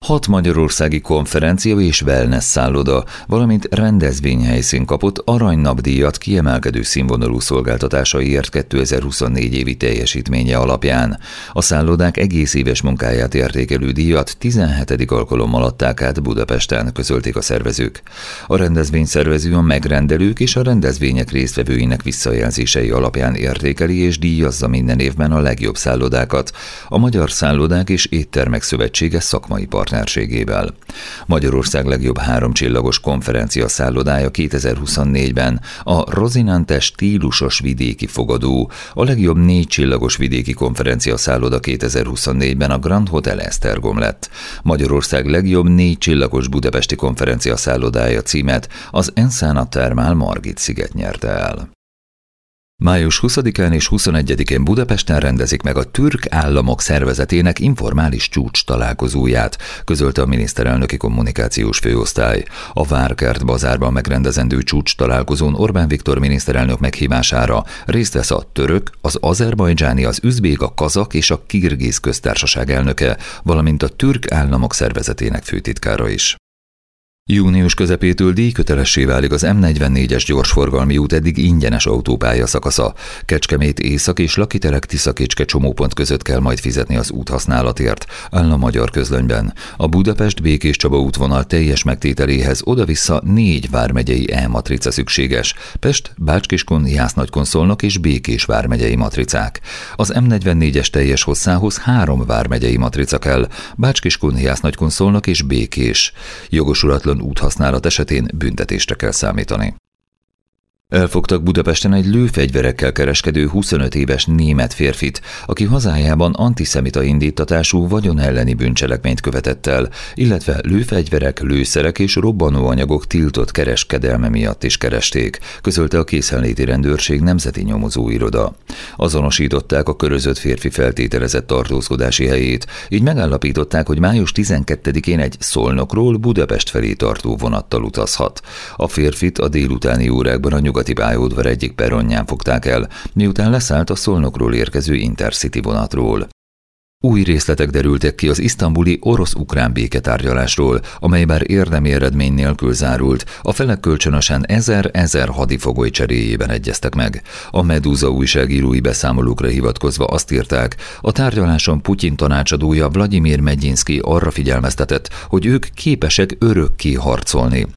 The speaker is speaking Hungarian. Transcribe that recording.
6 magyarországi konferencia és wellness szálloda, valamint rendezvényhelyszín kapott aranynapdíjat kiemelkedő színvonalú szolgáltatásaiért 2024 évi teljesítménye alapján. A szállodák egész éves munkáját értékelő díjat 17. alkalommal adták át Budapesten, közölték a szervezők. A rendezvényszervező a megrendelők és a rendezvények résztvevőinek visszajelzései alapján értékeli és díjazza minden évben a legjobb szállodákat, a Magyar Szállodák és Éttermek Szövetsége szakmai partnerségével. Magyarország legjobb 3 csillagos konferencia szállodája 2024-ben a Rozinante stílusos vidéki fogadó, a legjobb 4 csillagos vidéki konferencia szálloda 2024-ben a Grand Hotel Esztergom lett. Magyarország legjobb 4 csillagos budapesti konferencia szállodája címet az Ensana Thermal Margit-sziget nyerte el. Május 20-án és 21-én Budapesten rendezik meg a Türk Államok Szervezetének informális csúcs találkozóját, közölte a miniszterelnöki kommunikációs főosztály. A Várkert bazárban megrendezendő csúcs találkozón Orbán Viktor miniszterelnök meghívására részt vesz a török, az azerbajdzsáni, az üzbék, a kazak és a kirgiz köztársaság elnöke, valamint a Türk Államok Szervezetének főtitkára is. Június közepétől díjkötelessé válik az M44-es gyorsforgalmi út eddig ingyenes autópálya szakasza. Kecskemét észak és Lakitelek-Tiszakecske csomópont között kell majd fizetni az úthasználatért, áll a Magyar Közlönyben. A Budapest-Békés-Csaba útvonal teljes megtételéhez oda-vissza 4 vármegyei E-matrica szükséges: Pest, Bács-Kiskun, Jász-Nagykun-Szolnok és Békés vármegyei matricák. Az M44-es teljes hosszához 3 vármegyei matrica kell: Bács-Kiskun, Jász-Nagykun-Szolnok és Békés. Jogosulatlan úthasználat esetén büntetésre kell számítani. Elfogtak Budapesten egy lőfegyverekkel kereskedő 25 éves német férfit, aki hazájában antiszemita indíttatású vagyon elleni bűncselekményt követett el, illetve lőfegyverek, lőszerek és robbanóanyagok tiltott kereskedelme miatt is keresték, közölte a Készenléti Rendőrség Nemzeti Nyomozóiroda. Azonosították a körözött férfi feltételezett tartózkodási helyét, így megállapították, hogy május 12-én egy Szolnokról Budapest felé tartó vonattal utazhat. A férfit a délutáni órákban a nyugati pályaudvar egyik perronján fogták el, miután leszállt a Szolnokról érkező Intercity vonatról. Új részletek derültek ki az isztambuli orosz-ukrán béketárgyalásról, amely bár érdemi eredmény nélkül zárult, a felek kölcsönösen 1000 hadifogoly cseréjében egyeztek meg. A Medúza újságírói beszámolókra hivatkozva azt írták, a tárgyaláson Putyin tanácsadója Vladimir Megyinszky arra figyelmeztetett, hogy ők képesek örökké harcolni.